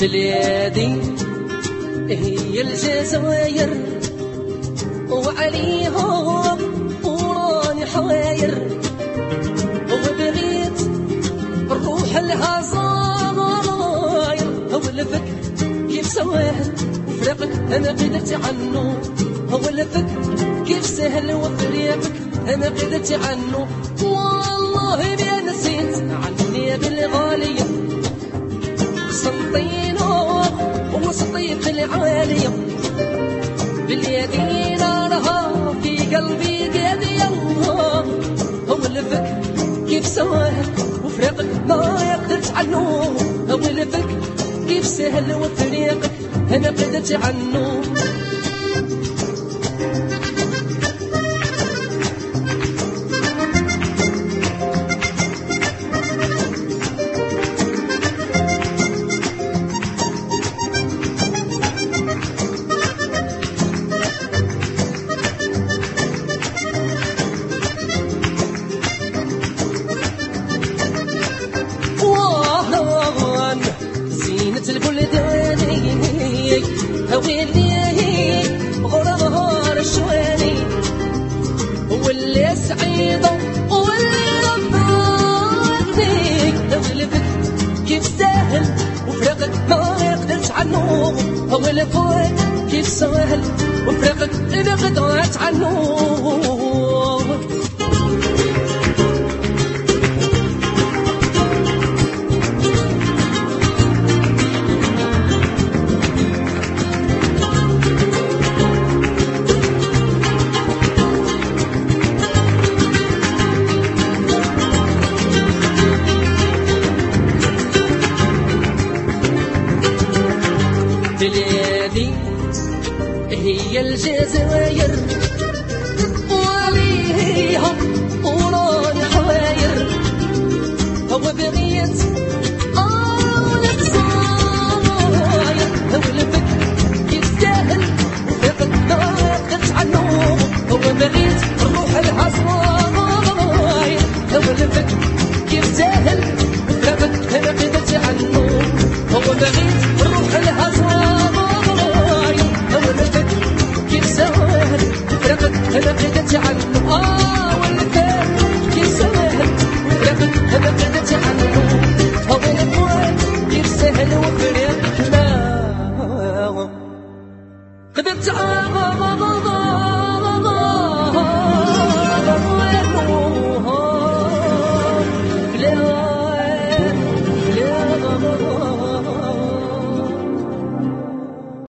تليادي هي الجزاير وعليهم وراني حواير وبغيت الروح الهزاير هو الفكر كيف سواهل وفراقك انا قدرت عنه هو الفكر كيف سهل وفراقك انا قدرت عنه والله ما نسيت عني بالغالية سنطينه وسطيت العالية باليدين راها في قلبي قادية هو الفكر كيف سواها وفراقك ما قدرت عنه هو الفكر كيف سهل وفراقك انا قدرت عنه ويلي غرار الشوالي واللي سعيدة واللي رباني لو الفكر كيف سهل وفراقك ما يقدرش عنه هو الفكر كيف سهل وفراقك ما قدرت عنه تليادي هي الجزاير وعليها وراني حواير هو بغيت الجزاير هو الفكر كيف سهل وفراقك ما قدرت عنه هو بغيت الروح الهزاير هو الفكر كيف سهل وفراقك ما قدرت عنه